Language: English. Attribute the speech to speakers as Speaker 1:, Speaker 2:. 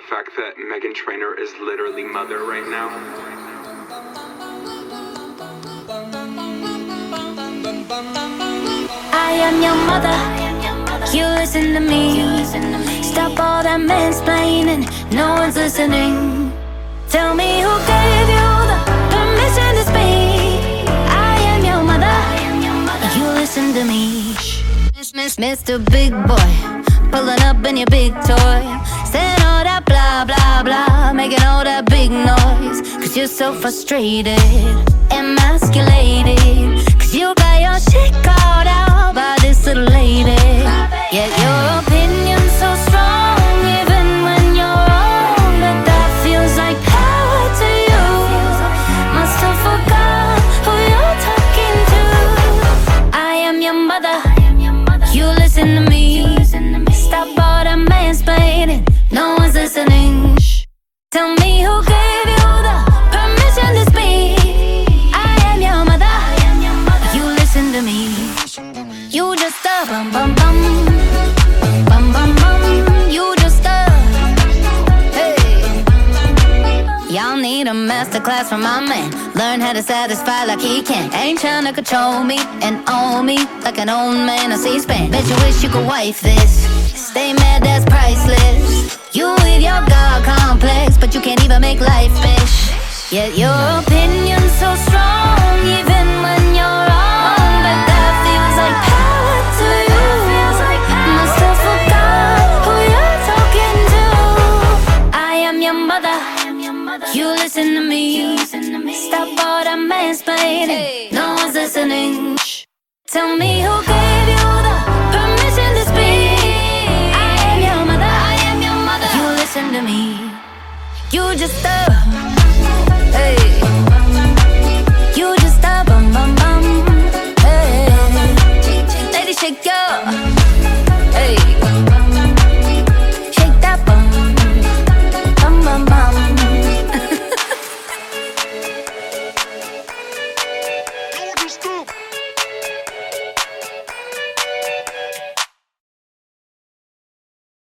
Speaker 1: fact that Meghan Trainor is literally mother right now?
Speaker 2: I am your mother. You listen to me. Stop all that mansplaining. No one's listening. Tell me who gave you the permission to speak. I am your mother. You listen to me. Mr. Big Boy, pulling up in your big toy, saying all that blah blah blah, making all that big noise. Cause you're so frustrated, emasculated. Cause you got your shit called out by this little lady. Yet your opinion's so strong, even when you're wrong. But that feels like power to you. Must have forgot who you're talking to. I am your mother. You listen to me. Stop all that mansplaining. No one's listening. Tell me who gave you the permission to speak. I am your mother. You listen to me. You just a bum bum bum, bum bum bum. You just a hey. Y'all need a masterclass from my man. Learn how to satisfy like he can. Ain't tryna control me and own me like an old man on C-SPAN. Bet you wish you could wife this. Stay mad, that's priceless. You with your God complex, but you can't even make life, bitch. Yet your opinion's so strong, even when you're wrong. But that feels like power to you. Must have forgot who you're talking to. I am your mother. You listen to me. Stop all that mansplaining. No one's listening. Tell me who gave you the permission to speak. I am your mother. I am your mother. You listen to me. You just hey.